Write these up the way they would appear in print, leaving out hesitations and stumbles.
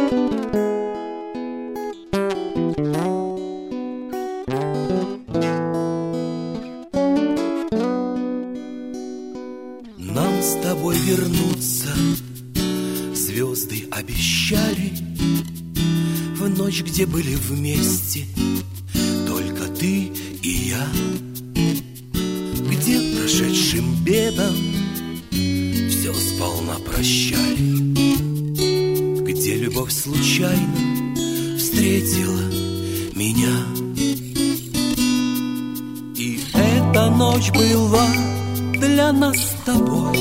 Нам с тобой вернуться звезды обещали в ночь, где были вместе только ты и я, где прошедшим бедам все сполна прощали, где любовь случайно встретила меня. И эта ночь была для нас с тобой,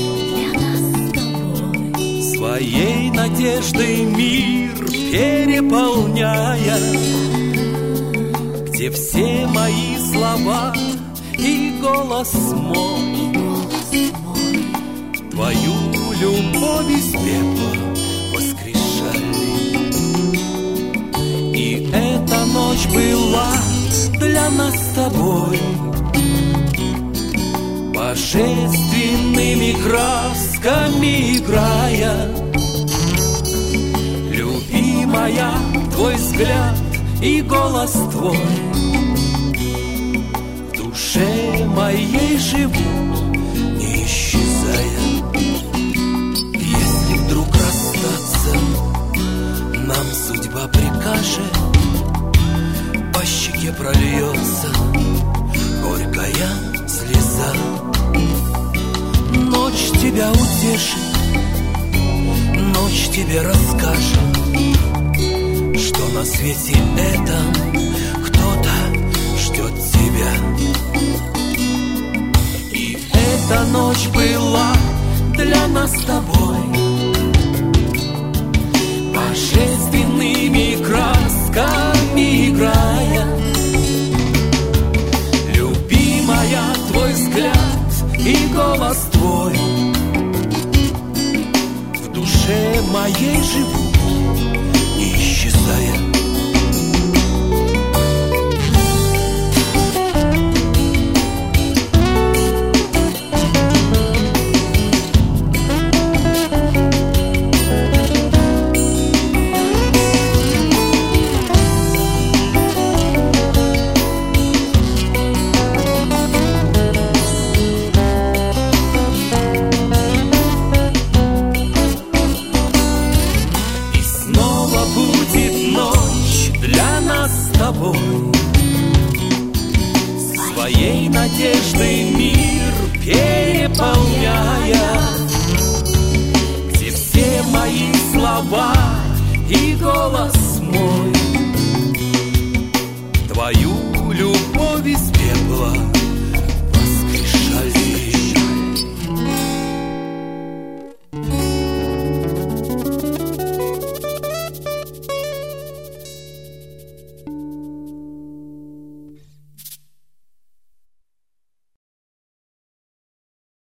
своей надеждой мир переполняя, где все мои слова и голос мой твою любовь из пепла воскрешали. И эта ночь была для нас с тобой божественными красками играя. Любимая, твой взгляд и голос твой в душе моей живут, не исчезая. Если вдруг расстаться нам судьба прикажет, по щеке прольется горькая слеза. Ночь тебя утешит, ночь тебе расскажет, что на свете этом кто-то ждет тебя. И эта ночь была для нас с тобой божественными красками играя. Любимая, твой взгляд и голос твой в душе моей живут, не исчезая. Своей надеждой мир переполняя, где все мои слова и голос мой твою